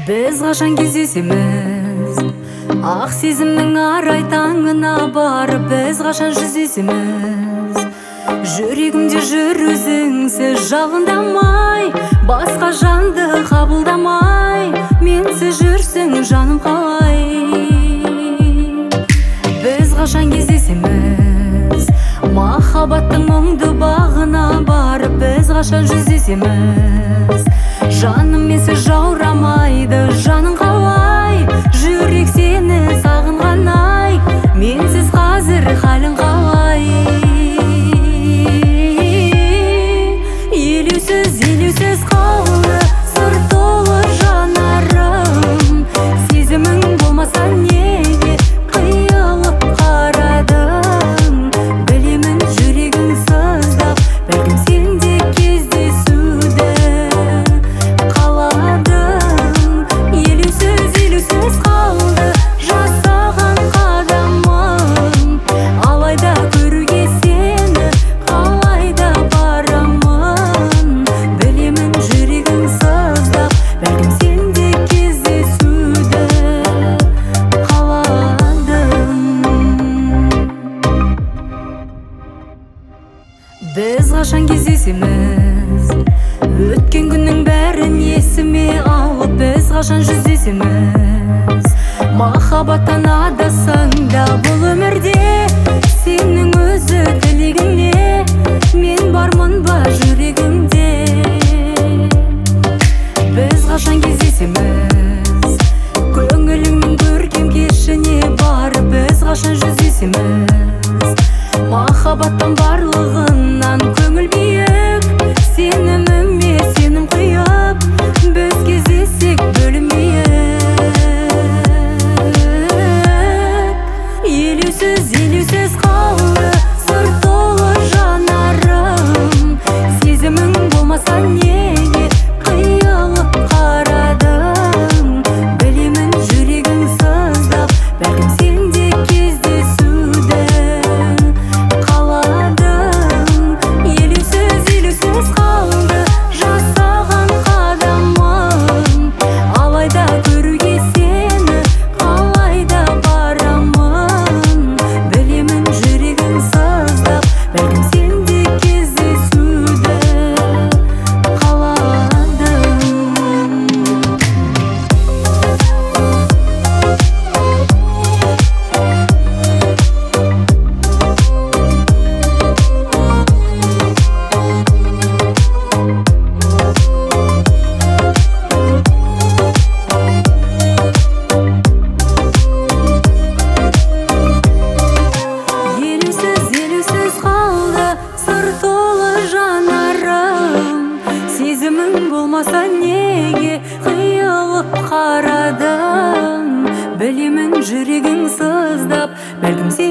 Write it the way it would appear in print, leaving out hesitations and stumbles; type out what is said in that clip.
Біз қашан кездесеміз, ақ сезімнің арай таңына барып біз қашан жүздесеміз. Жүрегімде жүр өзіңсіз жалындамай, басқа жанды қабылдамай, менсіз жүрсің жаным қалай. Біз қашан кездесеміз, махаббаттың мұңды бағына барып біз қашан жүздесеміз. Жаным менсіз жаурамайды, жаның қалай, жүрек сені сағынған ай, менсіз қазір халің қалай. Елеусіз қалды сыр толы жанарым, сезімің болмаса неге қиылып қарадың. Білемін жүрегің сыздап, бәлкім сен де кездесуді қаладың. Елеусіз қалды жасаған қадамым, алайда көруге сені қалайда барамын. Білемін жүрегің сыздап, бәлкім сен де кездесуді қаладың. Біз қашан кездесеміз, өткен күннің бәрін есіме алып біз қашан жүздесеміз. Махаббаттан адасаң да бұл өмірде, сенің өзі тілегіңе мен бармын ба жүрегіңде. Біз қашан кездесеміз, көңіліңнің көркем кешіне барып біз қашан жүздесеміз. Махаббаттан барлығынан көңіл биік, сеніміме сенім құйып біз кездессек бөлінбейік. Елеусіз қалды сыр толы жанарым, сезімің болмаса неге қиылып қарадың. Білемін жүрегің сыздап, бәлкім сен де кездесуді қаладың. Елеусіз қалды жасаған қадамым, алайда көруге сені қалайда барамын. Білемін жүрегің сыздап, бәлкім сен де кездесуді қаладың. Елеусіз қалды сыр толы жанарым, сезімің болмаса неге қиылып қарадың. Білемін жүрегің сыздап, бәлкім